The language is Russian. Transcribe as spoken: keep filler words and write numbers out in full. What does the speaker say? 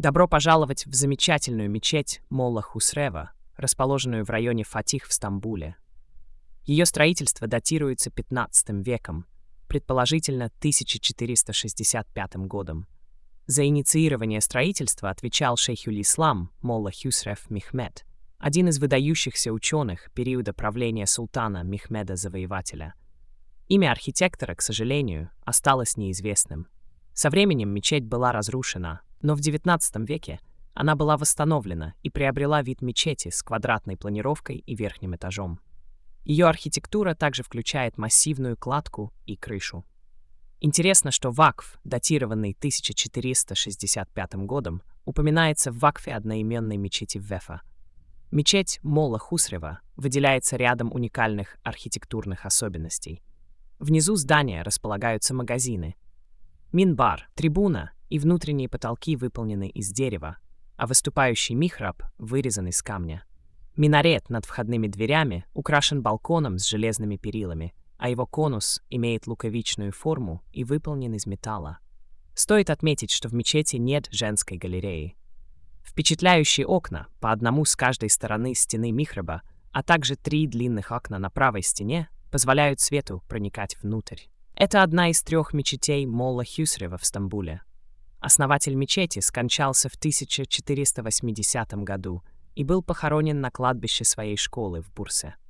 Добро пожаловать в замечательную мечеть Молла Хусрева, расположенную в районе Фатих в Стамбуле. Ее строительство датируется пятнадцатым веком, предположительно тысяча четыреста шестьдесят пятым годом. За инициирование строительства отвечал шейхуль-ислам Молла Хусрев Мехмед, один из выдающихся ученых периода правления султана Мехмеда Завоевателя. Имя архитектора, к сожалению, осталось неизвестным. Со временем мечеть была разрушена, но в девятнадцатом веке она была восстановлена и приобрела вид мечети с квадратной планировкой и верхним этажом. Ее архитектура также включает массивную кладку и крышу. Интересно, что вакф, датированный тысяча четыреста шестьдесят пятым годом, упоминается в вакфе одноименной мечети в Вефа. Мечеть Молла Хусрева выделяется рядом уникальных архитектурных особенностей. Внизу здания располагаются магазины. Минбар, трибуна и внутренние потолки выполнены из дерева, а выступающий михраб вырезан из камня. Минарет над входными дверями украшен балконом с железными перилами, а его конус имеет луковичную форму и выполнен из металла. Стоит отметить, что в мечети нет женской галереи. Впечатляющие окна, по одному с каждой стороны стены михраба, а также три длинных окна на правой стене, позволяют свету проникать внутрь. Это одна из трех мечетей Молла Хусрева в Стамбуле. Основатель мечети скончался в тысяча четыреста восьмидесятом году и был похоронен на кладбище своей школы в Бурсе.